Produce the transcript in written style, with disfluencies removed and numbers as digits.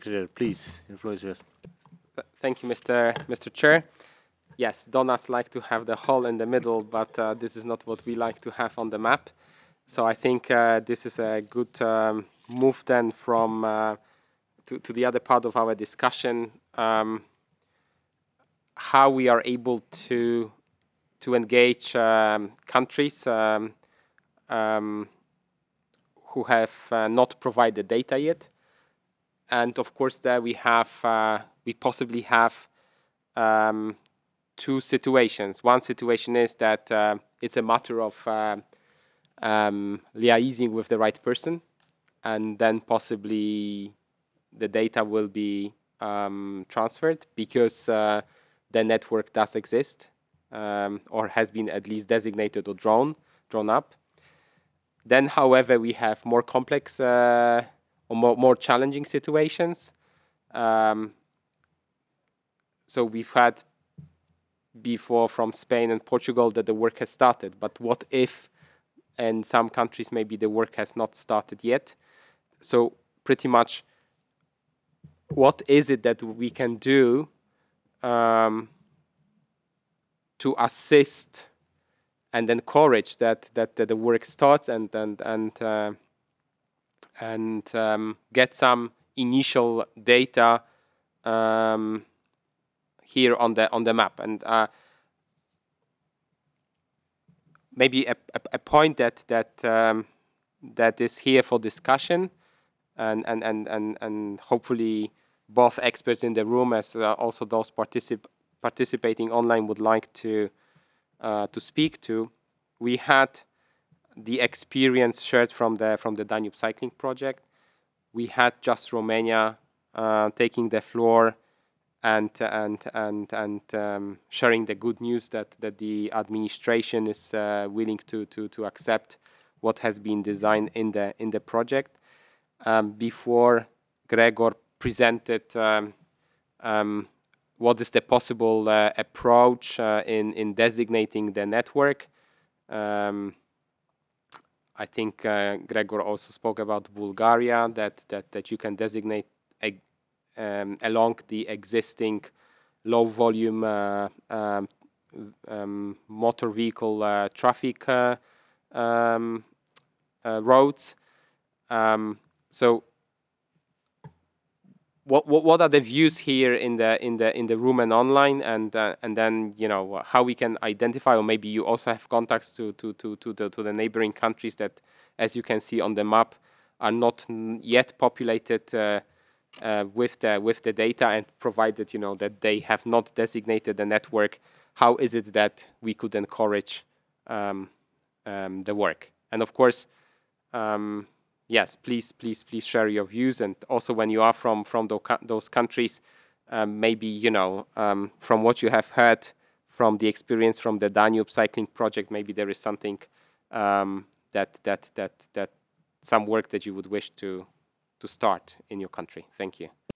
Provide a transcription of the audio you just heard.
Secretary, please, the floor is yours. Thank you, Mr. Chair. Yes, donuts like to have the hole in the middle, but this is not what we like to have on the map. So I think this is a good move then from to the other part of our discussion, how we are able to engage countries um, who have not provided data yet. And of course, there we possibly have two situations. One situation is that it's a matter of liaising with the right person, and then possibly the data will be transferred because the network does exist, or has been at least designated or drawn up. Then, however, we have more complex or more challenging situations. Um, so we've had before from Spain and Portugal that the work has started. But what if in some countries maybe the work has not started yet? So pretty much, what is it that we can do um, to assist and encourage that the work starts and get some initial data um, here on the map. And maybe a point that is here for discussion, and hopefully both experts in the room as also those participating online would like to speak to. We had the experience shared from the Danube Cycling Project. We had Just Romania taking the floor and sharing the good news that the administration is willing to accept what has been designed in the project. Before Gregor presented what is the possible approach in designating the network. I think Gregor also spoke about Bulgaria, that you can designate along the existing low volume motor vehicle traffic roads. So what are the views here in the room and online, and then how we can identify, or maybe you also have contacts to the neighboring countries that, as you can see on the map, are not yet populated with the data, and provided that they have not designated the network. How is it that we could encourage the work? And of course, yes, please share your views. And also, when you are from those countries, maybe from what you have heard from the experience from the Danube Cycling Project, maybe there is something that some work that you would wish to start in your country. Thank you.